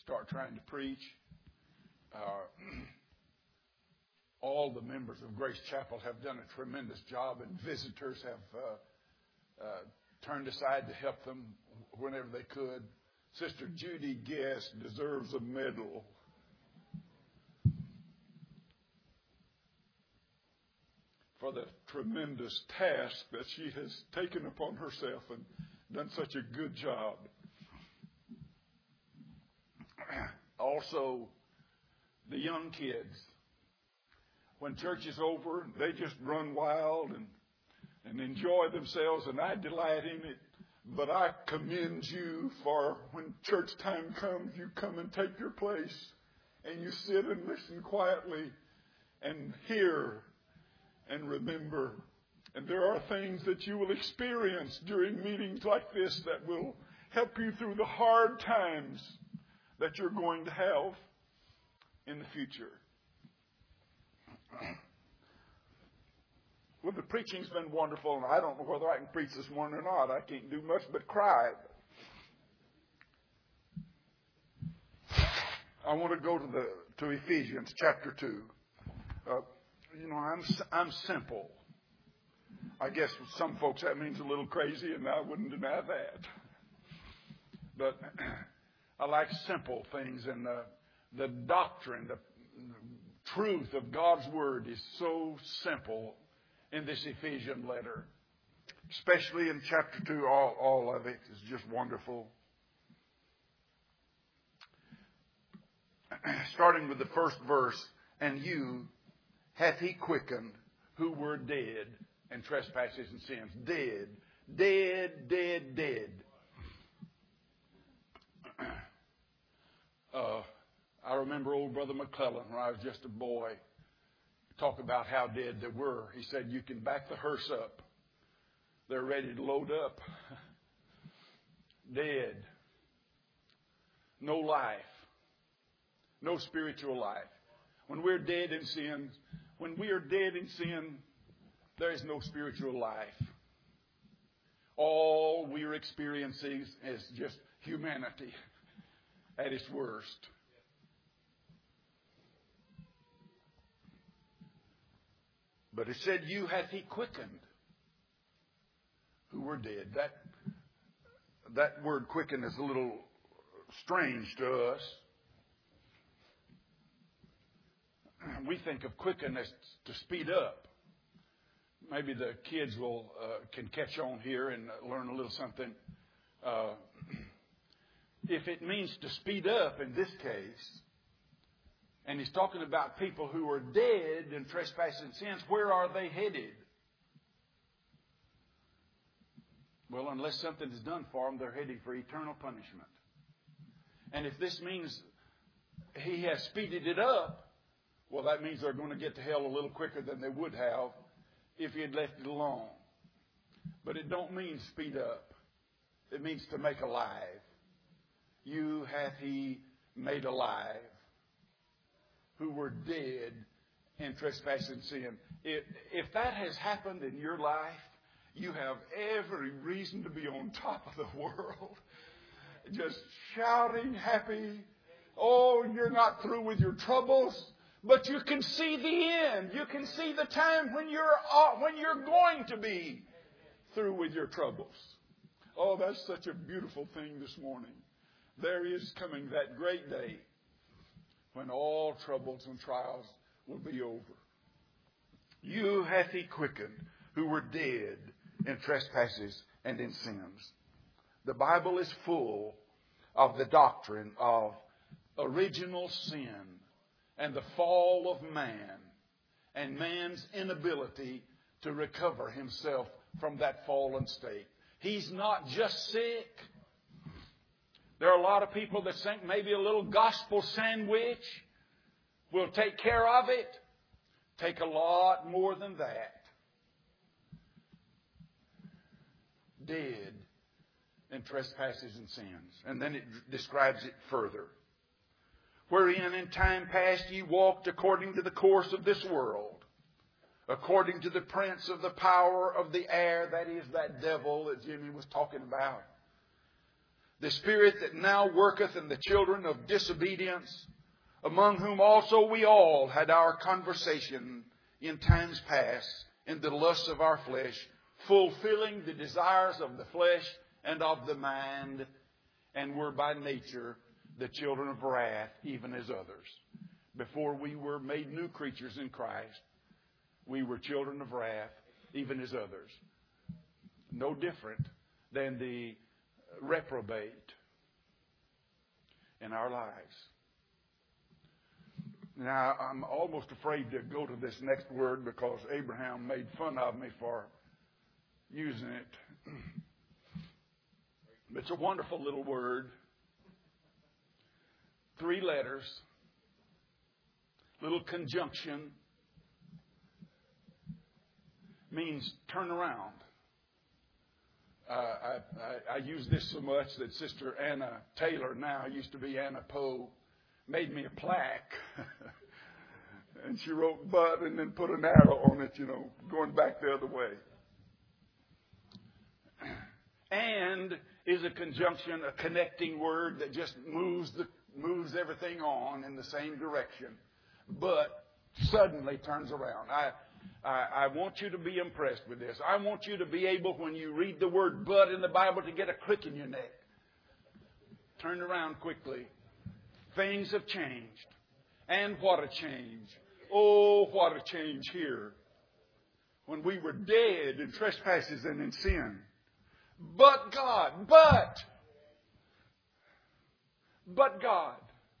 start trying to preach. All the members of Grace Chapel have done a tremendous job, and visitors have turned aside to help them whenever they could. Sister Judy Guest deserves a medal. For the tremendous task that she has taken upon herself and done such a good job. Also, the young kids. When church is over, they just run wild and enjoy themselves, and I delight in it. But I commend you for when church time comes, you come and take your place, and you sit and listen quietly and hear and remember. And there are things that you will experience during meetings like this that will help you through the hard times that you're going to have in the future. Well, the preaching's been wonderful, and I don't know whether I can preach this morning or not. I can't do much but cry. I want to go to Ephesians chapter 2. I'm simple. I guess for some folks that means a little crazy, and I wouldn't deny that. But I like simple things, and the doctrine, the truth of God's Word is so simple in this Ephesian letter. Especially in chapter 2, all of it is just wonderful. Starting with the first verse, and you hath he quickened who were dead in trespasses and sins. Dead. Dead, dead, dead. I remember old Brother McClellan, when I was just a boy, talk about how dead they were. He said, you can back the hearse up. They're ready to load up. Dead. No life. No spiritual life. When we're dead in sin, there is no spiritual life. All we're experiencing is just humanity at its worst. But it said, you hath he quickened who were dead. That word quicken is a little strange to us. We think of quicken as to speed up. Maybe the kids can catch on here and learn a little something. If it means to speed up in this case, and he's talking about people who are dead in trespasses and sins, where are they headed? Well, unless something is done for them, they're heading for eternal punishment. And if this means he has speeded it up, well, that means they're going to get to hell a little quicker than they would have if he had left it alone. But it don't mean speed up. It means to make alive. You hath he made alive who were dead in trespass and sin. If that has happened in your life, you have every reason to be on top of the world. Just shouting, happy. Oh, you're not through with your troubles, but you can see the end. You can see the time when you're going to be through with your troubles. Oh, that's such a beautiful thing this morning. There is coming that great day when all troubles and trials will be over. You hath he quickened who were dead in trespasses and in sins. The Bible is full of the doctrine of original sin and the fall of man and man's inability to recover himself from that fallen state. He's not just sick. There are a lot of people that think maybe a little gospel sandwich will take care of it. Take a lot more than that. Dead in trespasses and sins. And then it describes it further. Wherein in time past ye walked according to the course of this world, according to the prince of the power of the air, that is that devil that Jimmy was talking about. the spirit that now worketh in the children of disobedience, among whom also we all had our conversation in times past in the lusts of our flesh, fulfilling the desires of the flesh and of the mind, and were by nature the children of wrath, even as others. Before we were made new creatures in Christ, we were children of wrath, even as others. No different than the reprobate in our lives. Now, I'm almost afraid to go to this next word because Abraham made fun of me for using it. It's a wonderful little word. 3 letters. Little conjunction. Means turn around. I use this so much that Sister Anna Taylor, now used to be Anna Poe, made me a plaque. And she wrote "but" and then put an arrow on it, going back the other way. And is a conjunction, a connecting word that just moves everything on in the same direction, but suddenly turns around. I want you to be impressed with this. I want you to be able, when you read the word "but" in the Bible, to get a crick in your neck. Turn around quickly. Things have changed. And what a change. Oh, what a change here. When we were dead in trespasses and in sin. But God, but God.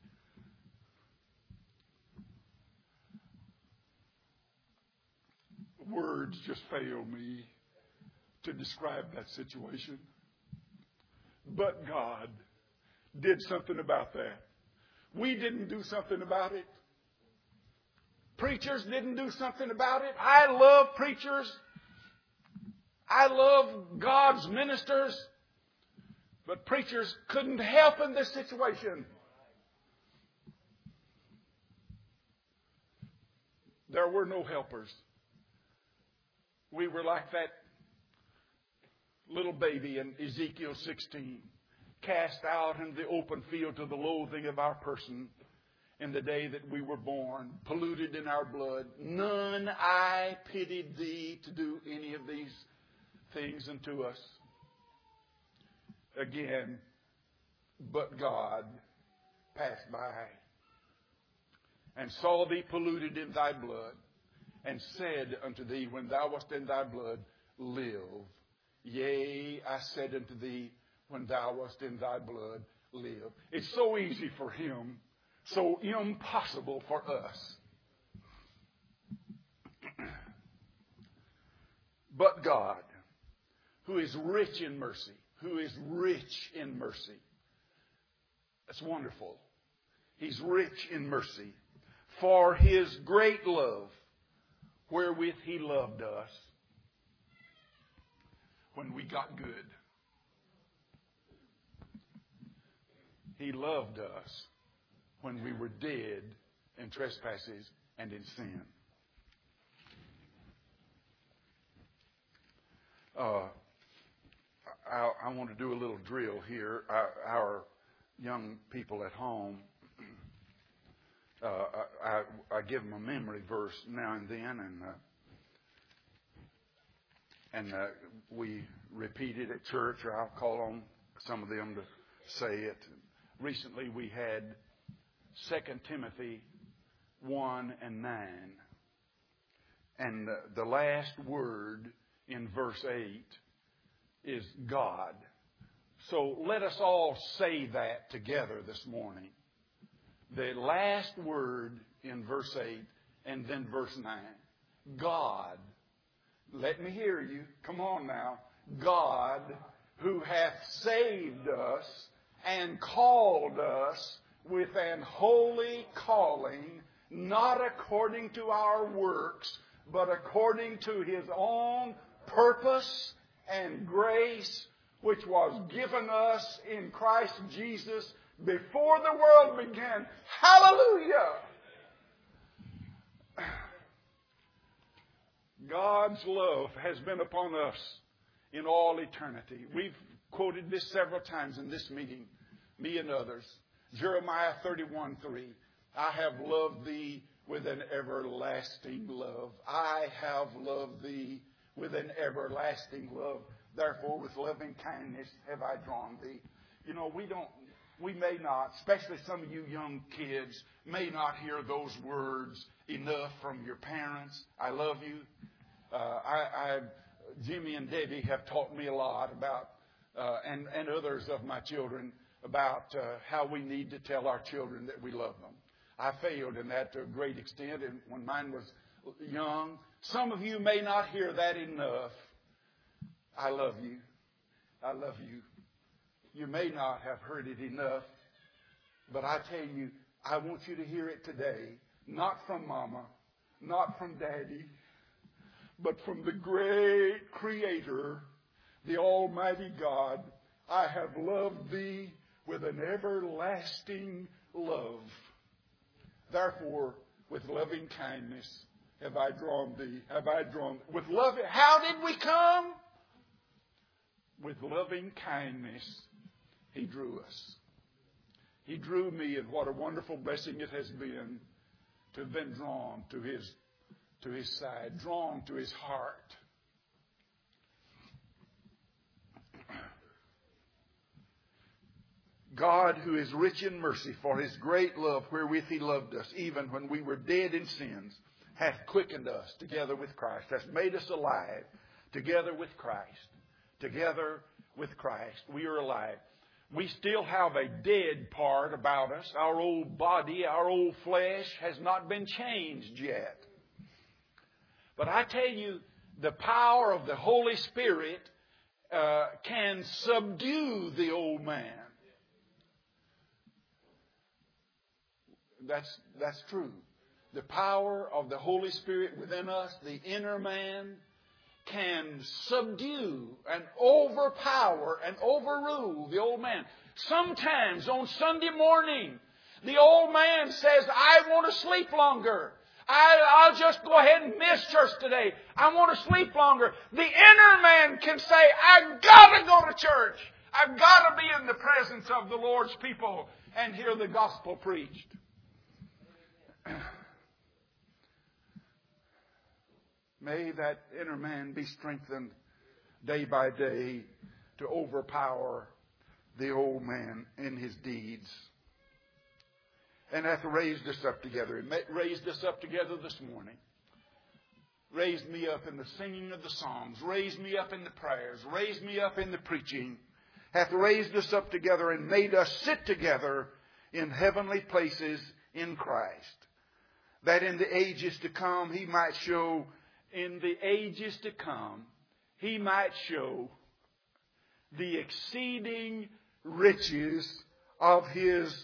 Words just fail me to describe that situation. But God did something about that. We didn't do something about it. Preachers didn't do something about it. I love preachers. I love God's ministers. But preachers couldn't help in this situation. There were no helpers. We were like that little baby in Ezekiel 16, cast out in the open field to the loathing of our person in the day that we were born, polluted in our blood. None I pitied thee to do any of these things unto us. Again, but God passed by and saw thee polluted in thy blood, and said unto thee, when thou wast in thy blood, live. Yea, I said unto thee, when thou wast in thy blood, live. It's so easy for him, so impossible for us. But God, who is rich in mercy, That's wonderful. He's rich in mercy. For his great love, wherewith he loved us when we got good. He loved us when we were dead in trespasses and in sin. I want to do a little drill here. Our young people at home, I give them a memory verse now and then, and we repeat it at church, or I'll call on some of them to say it. Recently we had 2 Timothy 1 and 9. And the last word in verse 8 is God. So let us all say that together this morning. The last word in verse 8 and then verse 9. God. Let me hear you. Come on now. God, who hath saved us and called us with an holy calling, not according to our works, but according to his own purpose and grace, which was given us in Christ Jesus before the world began. Hallelujah! God's love has been upon us in all eternity. We've quoted this several times in this meeting, me and others. Jeremiah 31:3. I have loved thee with an everlasting love. I have loved thee with an everlasting love. Therefore, with loving kindness have I drawn thee. You know, we may not, especially some of you young kids, may not hear those words enough from your parents. I love you. Jimmy and Debbie have taught me a lot about, and others of my children, about how we need to tell our children that we love them. I failed in that to a great extent, and when mine was young. Some of you may not hear that enough. I love you. I love you. You may not have heard it enough, but I tell you, I want you to hear it today. Not from Mama, not from Daddy, but from the great Creator, the Almighty God. I have loved thee with an everlasting love. Therefore, with loving kindness have I drawn thee. Have I drawn with love? How did we come? With loving kindness, He drew us. He drew me, and what a wonderful blessing it has been to have been drawn to His side, drawn to His heart. God, who is rich in mercy, for His great love wherewith He loved us, even when we were dead in sins, hath quickened us together with Christ, hath made us alive together with Christ. Together with Christ, we are alive. We still have a dead part about us. Our old body, our old flesh has not been changed yet. But I tell you, the power of the Holy Spirit can subdue the old man. That's true. The power of the Holy Spirit within us, the inner man, can subdue and overpower and overrule the old man. Sometimes on Sunday morning, the old man says, I want to sleep longer. I'll just go ahead and miss church today. I want to sleep longer. The inner man can say, I've got to go to church. I've got to be in the presence of the Lord's people and hear the gospel preached. May that inner man be strengthened day by day to overpower the old man in his deeds. And hath raised us up together. And raised us up together this morning. Raised me up in the singing of the songs. Raised me up in the prayers. Raised me up in the preaching. Hath raised us up together and made us sit together in heavenly places in Christ. That in the ages to come He might show, He might show the exceeding riches of His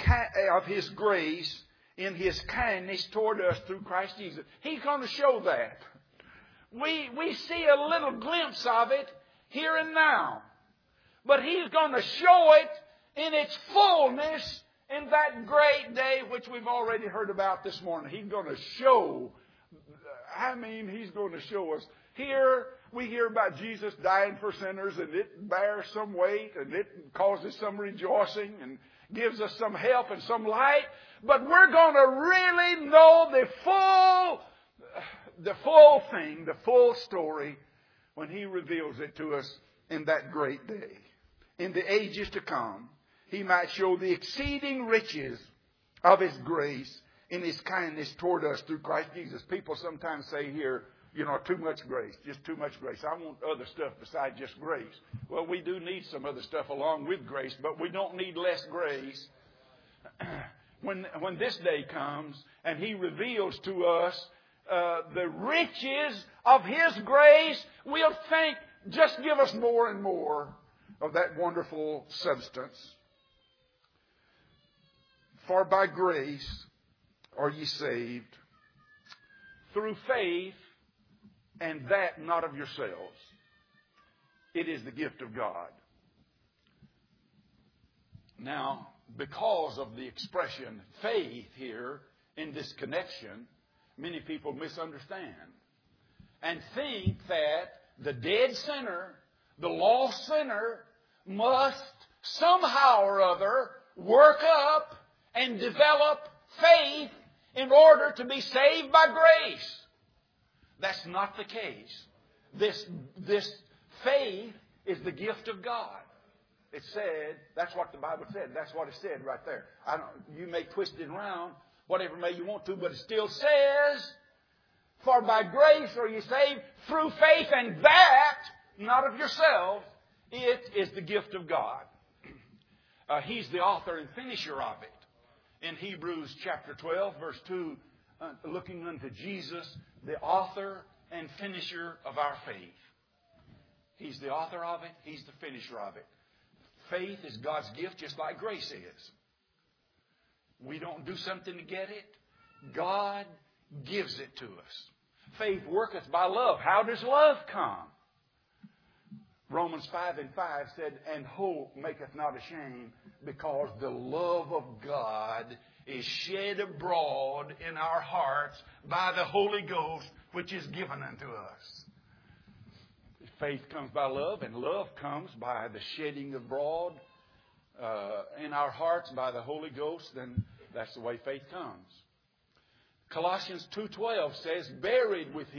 grace in His kindness toward us through Christ Jesus. He's going to show that. We see a little glimpse of it here and now. But He's going to show it in its fullness in that great day which we've already heard about this morning. He's going to show, He's going to show us. Here we hear about Jesus dying for sinners, and it bears some weight, and it causes some rejoicing, and gives us some help and some light. But we're going to really know the full thing, the full story, when He reveals it to us in that great day. In the ages to come, He might show the exceeding riches of His grace in His kindness toward us through Christ Jesus. People sometimes say here, too much grace, just too much grace. I want other stuff besides just grace. Well, we do need some other stuff along with grace, but we don't need less grace. When this day comes and He reveals to us the riches of His grace, we'll think, just give us more and more of that wonderful substance. For by grace are ye saved, through faith, and that not of yourselves. It is the gift of God. Now, because of the expression faith here in this connection, many people misunderstand and think that the dead sinner, the lost sinner, must somehow or other work up and develop faith in order to be saved by grace. That's not the case. This faith is the gift of God. It said, that's what the Bible said. That's what it said right there. You may twist it around, whatever may you want to, but it still says, for by grace are you saved through faith, and that, not of yourselves, it is the gift of God. He's the author and finisher of it. In Hebrews chapter 12, verse 2, looking unto Jesus, the author and finisher of our faith. He's the author of it. He's the finisher of it. Faith is God's gift just like grace is. We don't do something to get it. God gives it to us. Faith worketh by love. How does love come? Romans 5:5 said, and hope maketh not ashamed, because the love of God is shed abroad in our hearts by the Holy Ghost, which is given unto us. Faith comes by love, and love comes by the shedding abroad in our hearts by the Holy Ghost. Then that's the way faith comes. Colossians 2:12 says, buried with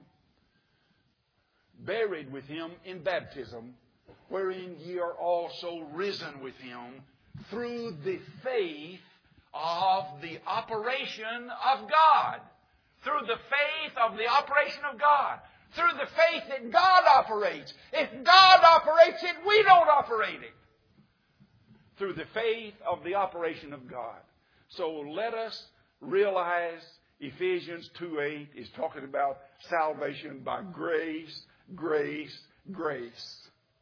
Him in baptism, wherein ye are also risen with Him through the faith of the operation of God. Through the faith of the operation of God. Through the faith that God operates. If God operates it, we don't operate it. Through the faith of the operation of God. So let us realize Ephesians 2:8 is talking about salvation by grace, grace, grace.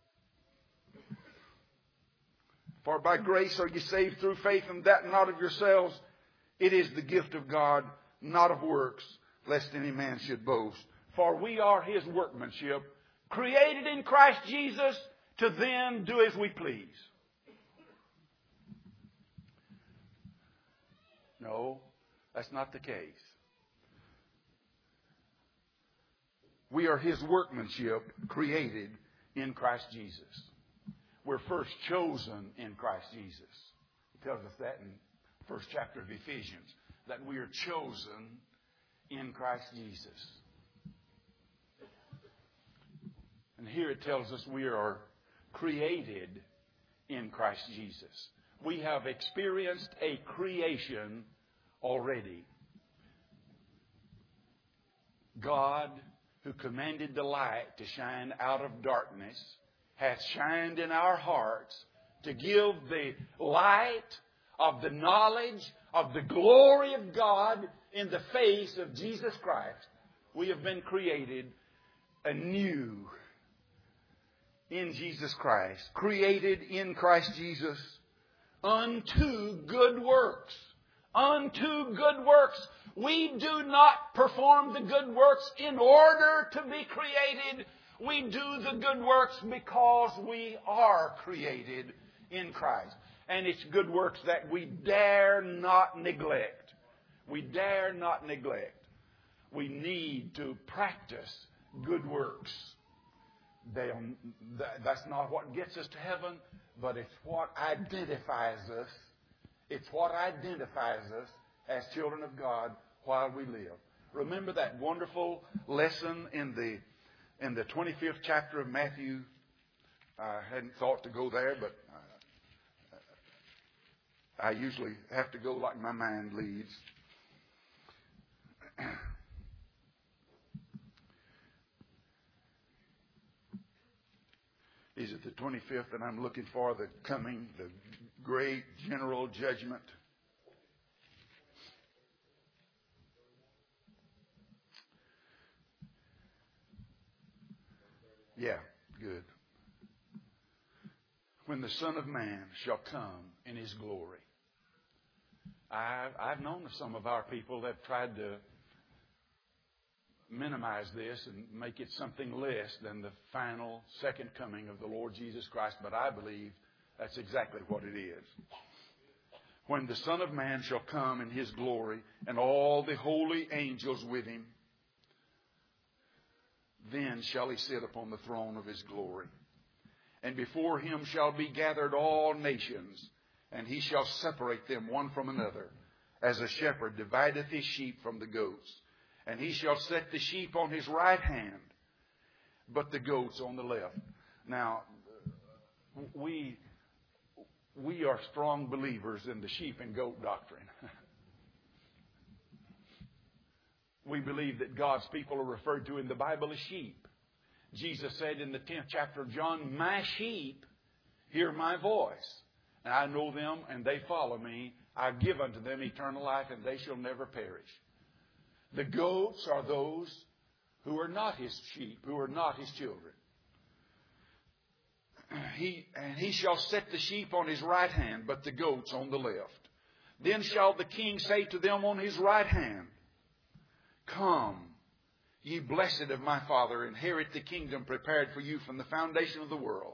For by grace are you saved through faith, and that not of yourselves. It is the gift of God, not of works, lest any man should boast. For we are His workmanship, created in Christ Jesus to then do as we please. No, that's not the case. We are His workmanship, created in Christ Jesus. We're first chosen in Christ Jesus. It tells us that in the first chapter of Ephesians, that we are chosen in Christ Jesus. And here it tells us we are created in Christ Jesus. We have experienced a creation already. God, who commanded the light to shine out of darkness, hath shined in our hearts to give the light of the knowledge of the glory of God in the face of Jesus Christ. We have been created anew in Jesus Christ. Created in Christ Jesus unto good works. Unto good works. We do not perform the good works in order to be created. We do the good works because we are created in Christ. And it's good works that we dare not neglect. We dare not neglect. We need to practice good works. That's not what gets us to heaven, but it's what identifies us. It's what identifies us as children of God while we live. Remember that wonderful lesson in the 25th chapter of Matthew? I hadn't thought to go there, but I usually have to go like my mind leads. Is it the 25th? And I'm looking for the great general judgment. Yeah, good. When the Son of Man shall come in His glory. I've known of some of our people that tried to minimize this and make it something less than the final second coming of the Lord Jesus Christ, but I believe that's exactly what it is. When the Son of Man shall come in His glory and all the holy angels with Him, then shall He sit upon the throne of His glory. And before him shall be gathered all nations, and he shall separate them one from another, as a shepherd divideth his sheep from the goats. And he shall set the sheep on his right hand, but the goats on the left. Now, we are strong believers in the sheep and goat doctrine. We believe that God's people are referred to in the Bible as sheep. Jesus said in the 10th chapter of John, my sheep hear my voice, and I know them, and they follow me. I give unto them eternal life, and they shall never perish. The goats are those who are not his sheep, who are not his children. He shall set the sheep on his right hand, but the goats on the left. Then shall the king say to them on his right hand, Come, ye blessed of my Father, inherit the kingdom prepared for you from the foundation of the world.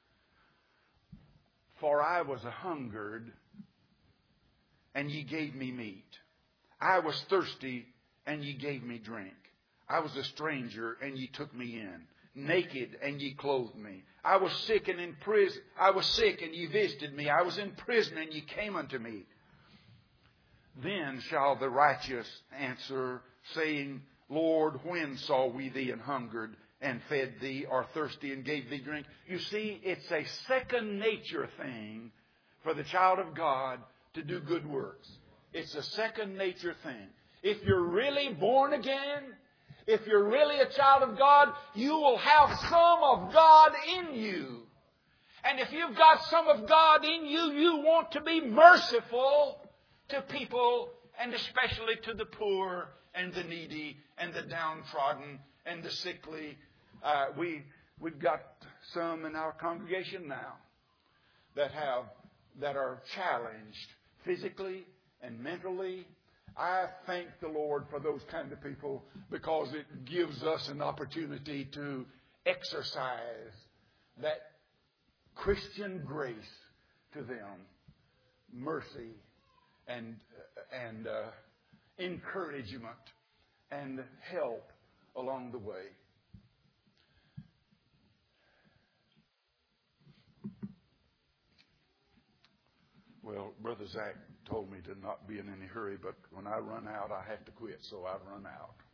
For I was hungered, and ye gave me meat. I was thirsty, and ye gave me drink. I was a stranger, and ye took me in. Naked, and ye clothed me. I was sick and in prison. I was sick, and ye visited me. I was in prison, and ye came unto me. Then shall the righteous answer, saying, Lord, when saw we thee and hungered and fed thee, or thirsty and gave thee drink? You see, it's a second nature thing for the child of God to do good works. It's a second nature thing. If you're really born again, if you're really a child of God, you will have some of God in you. And if you've got some of God in you, you want to be merciful to people, and especially to the poor and the needy and the downtrodden and the sickly. We've got some in our congregation now that are challenged physically and mentally. I thank the Lord for those kind of people, because it gives us an opportunity to exercise that Christian grace to them, mercy and encouragement and help along the way. Well, Brother Zach told me to not be in any hurry, but when I run out, I have to quit, so I run out.